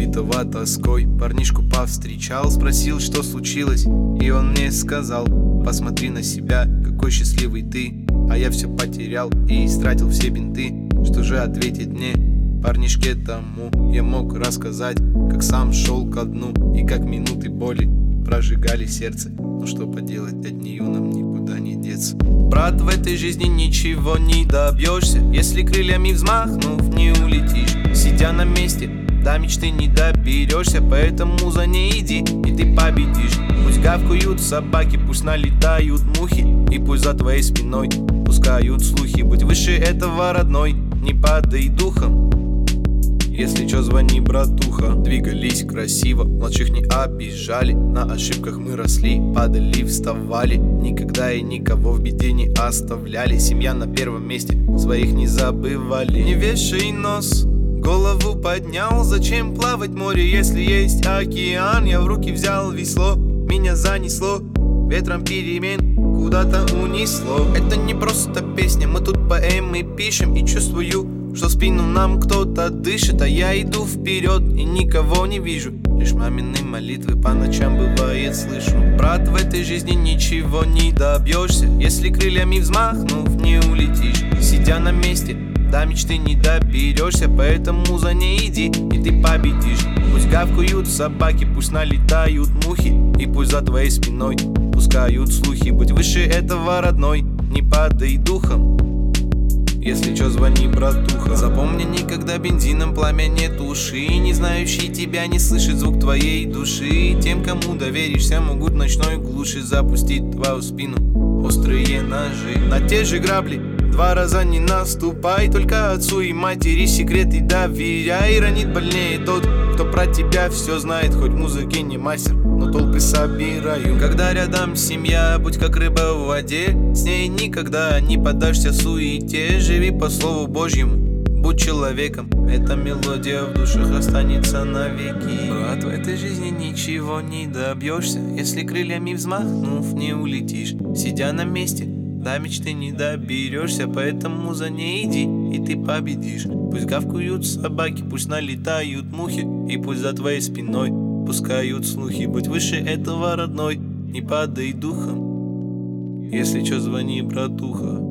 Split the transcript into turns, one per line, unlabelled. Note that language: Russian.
убитого тоской. Парнишку повстречал, спросил, что случилось, и он мне сказал: посмотри на себя, какой счастливый ты. А я все потерял и истратил все бинты. Что же ответить мне, парнишке тому? Я мог рассказать, как сам шел ко дну, и как минуты боли прожигали сердце. Но что поделать, от нее нам никуда не деться. Брат, в этой жизни ничего не добьешься, если крыльями взмахнув не улетишь. Сидя на месте, до мечты не доберешься, поэтому за ней иди, и ты победишь. Пусть гавкают собаки, пусть налетают мухи, и пусть за твоей спиной пускают слухи. Будь выше этого, родной, не падай духом. Если чё, звони, братуха. Двигались красиво, младших не обижали. На ошибках мы росли, падали, вставали. Никогда и никого в беде не оставляли. Семья на первом месте, своих не забывали. Не вешай нос, голову поднял. Зачем плавать в море, если есть океан? Я в руки взял весло, меня занесло ветром перемен, куда-то унесло. Это не просто песня, мы тут поэмы пишем. И чувствую, что в спину нам кто-то дышит. А я иду вперед и никого не вижу, лишь мамины молитвы по ночам бывает слышу. Брат, в этой жизни ничего не добьешься, если крыльями взмахнув не улетишь. Сидя на месте, до мечты не доберешься, поэтому за ней иди, и ты победишь. Пусть гавкают собаки, пусть налетают мухи, и пусть за твоей спиной пускают слухи. Будь выше этого, родной, не падай духом. Если чё, звони, братуха. Запомни, никогда бензином пламя не туши. Не знающий тебя не слышит звук твоей души. Тем, кому доверишься, могут в ночной глуши запустить в твою спину острые ножи. На те же грабли два раза не наступай, только отцу и матери секреты доверяй. Ранит больнее тот, кто про тебя все знает, хоть в музыке не мастер, но толпы собираю. Когда рядом семья, будь как рыба в воде, с ней никогда не поддашься суете. Живи по слову Божьему, будь человеком, эта мелодия в душах останется навеки. Брат, в этой жизни ничего не добьешься, если крыльями взмахнув не улетишь. Сидя на месте, до мечты не доберешься, поэтому за ней иди, и ты победишь. Пусть гавкают собаки, пусть налетают мухи, и пусть за твоей спиной пускают слухи. Будь выше этого, родной, не падай духом. Если чё, звони, братуха.